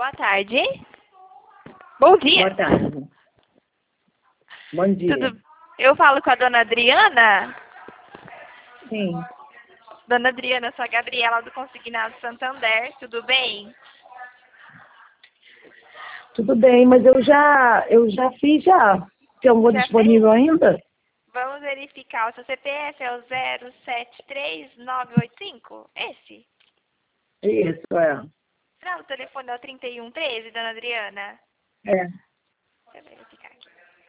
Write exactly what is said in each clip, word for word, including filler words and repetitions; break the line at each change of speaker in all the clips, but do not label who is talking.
Boa tarde. Bom dia.
Boa tarde. Bom dia.
Tudo... Eu falo com a dona Adriana?
Sim.
Dona Adriana, sou a Gabriela do Consignado Santander, tudo bem?
Tudo bem, mas eu já, eu já fiz já. Tem alguma
Já
disponível
fez?
ainda?
Vamos verificar. O seu C P F é o zero sete três nove oito cinco? Esse?
Isso, é.
Não, o telefone é o trinta e um treze, dona Adriana?
É.
Deixa eu verificar aqui.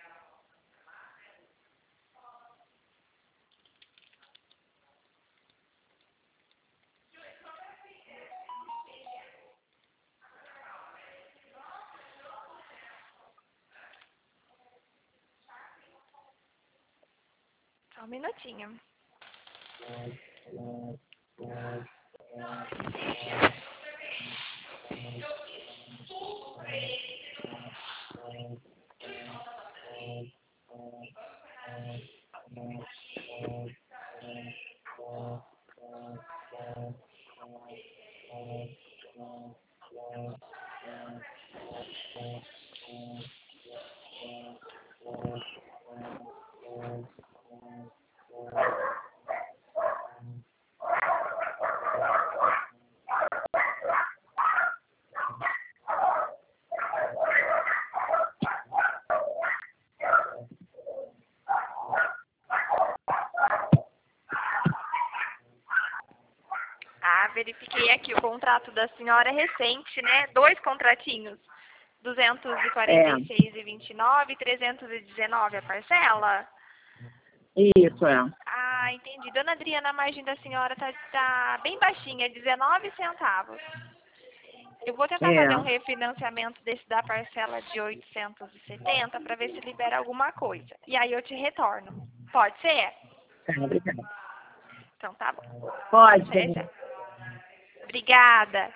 Só um minutinho. Ah, verifiquei aqui o contrato da senhora é recente, né? Dois contratinhos. duzentos e quarenta e seis e vinte e nove e trezentos e dezenove a parcela?
Isso, é.
Ah, entendi. Dona Adriana, a margem da senhora tá, tá bem baixinha, dezenove centavos. Eu vou tentar
É.
fazer um refinanciamento desse da parcela de oitocentos e setenta para ver se libera alguma coisa. E aí eu te retorno. Pode ser?
Tá, obrigada.
Então tá bom.
Pode.
Certo. Obrigada.